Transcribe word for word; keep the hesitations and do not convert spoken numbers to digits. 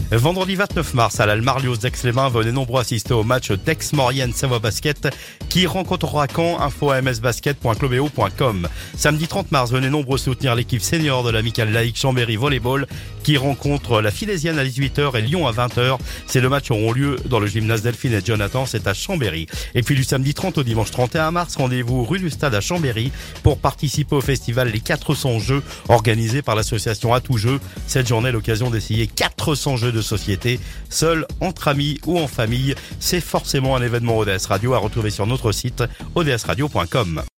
Vendredi vingt-neuf mars à l'Almarlios d'Aix-les-Bains, venez nombreux assister au match d'Aix-Maurienne Savoie Basket qui rencontrera Caen. Info à msbasket point clubeo point com. Samedi trente mars, venez nombreux soutenir l'équipe senior de l'amicale laïque Chambéry Volleyball qui rencontre la Filésienne à dix-huit heures et Lyon à vingt heures. Ces deux matchs auront lieu dans le gymnase Delphine et Jonathan, c'est à Chambéry. Et puis du samedi trente au dimanche trente et un mars, rendez-vous rue du Stade à Chambéry pour participer au festival Les quatre cents Jeux organisé par l'association À Tout Jeu. Cette journée, l'occasion d'essayer quatre cents jeux de société, seul, entre amis ou en famille. C'est forcément un événement O D S Radio à retrouver sur notre site o d s radio point com.